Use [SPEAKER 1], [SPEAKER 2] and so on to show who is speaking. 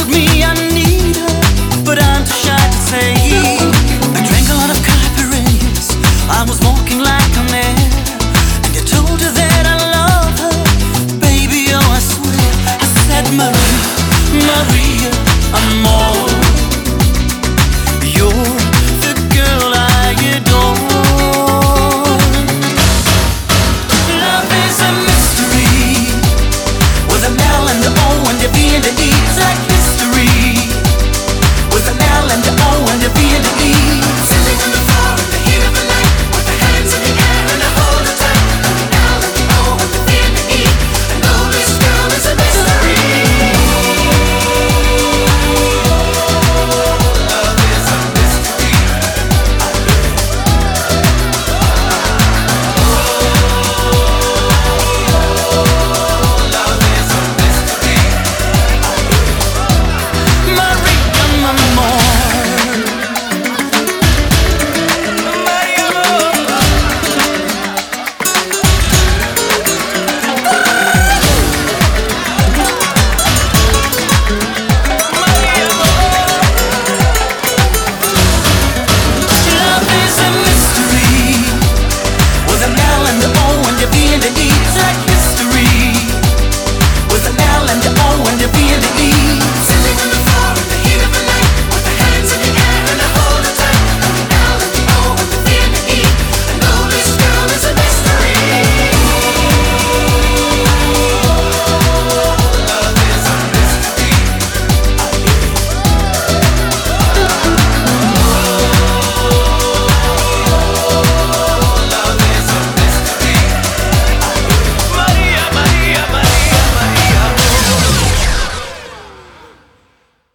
[SPEAKER 1] me I need her, but I'm too shy to say. I drank a lot of caipirinhas, I was walking like a man, and I told her that I love her. Baby, oh I swear, I said Maria, Maria, amor, you're